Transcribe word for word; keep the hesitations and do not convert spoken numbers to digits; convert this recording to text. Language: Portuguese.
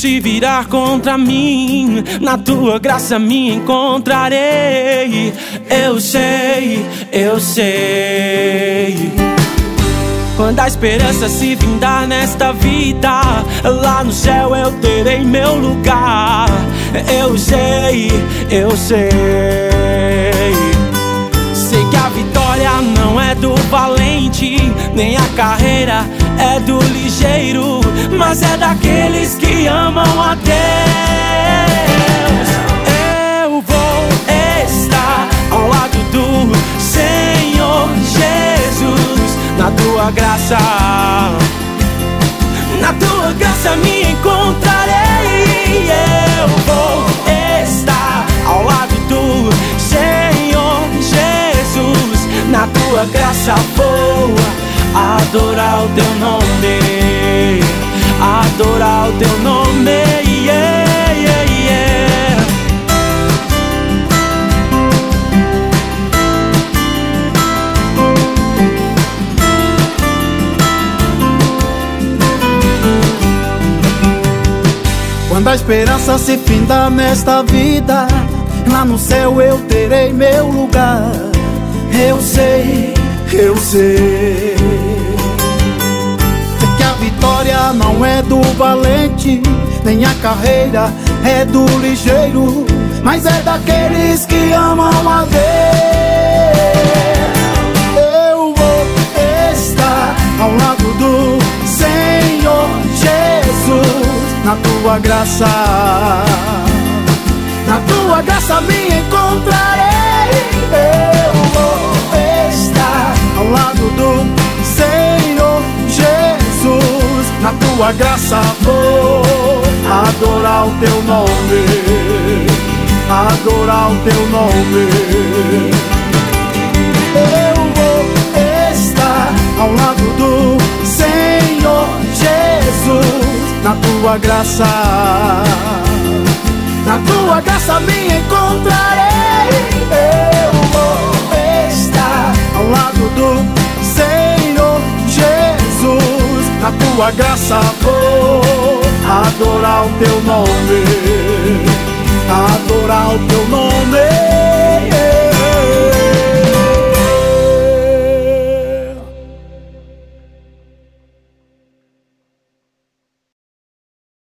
se virar contra mim, na tua graça me encontrarei. Eu sei, eu sei. Quando a esperança se findar nesta vida, lá no céu eu terei meu lugar. Eu sei, eu sei. Sei que a vitória não é do valente, nem a carreira é do ligeiro, mas é daqueles que amam a Deus. Eu vou estar ao lado do Senhor Jesus, na tua graça, na tua graça me encontrarei. Eu vou estar ao lado do Senhor Jesus, na tua graça vou adorar o teu nome, adorar o teu nome, yeah, yeah, yeah. Quando a esperança se findar nesta vida, lá no céu eu terei meu lugar. Eu sei, eu sei. Sei que a vitória não é do valente, nem a carreira é do ligeiro, mas é daqueles que amam a Deus. Eu vou estar ao lado do Senhor Jesus, na tua graça, na tua graça me encontrarei. Eu vou estar ao lado do Senhor Jesus, na tua graça vou adorar o teu nome, adorar o teu nome. Eu vou estar ao lado do Senhor Jesus, na tua graça, na tua graça me encontrarei. Eu vou estar ao lado do Senhor Jesus, na tua graça vou adorar o teu nome, adorar o teu nome.